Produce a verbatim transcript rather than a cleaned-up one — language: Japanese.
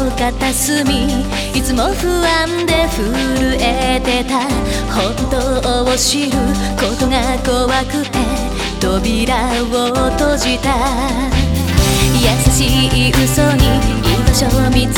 片隅いつも不安で震えてた。本当を知ることが怖くて扉を閉じた。優しい嘘に居場所を見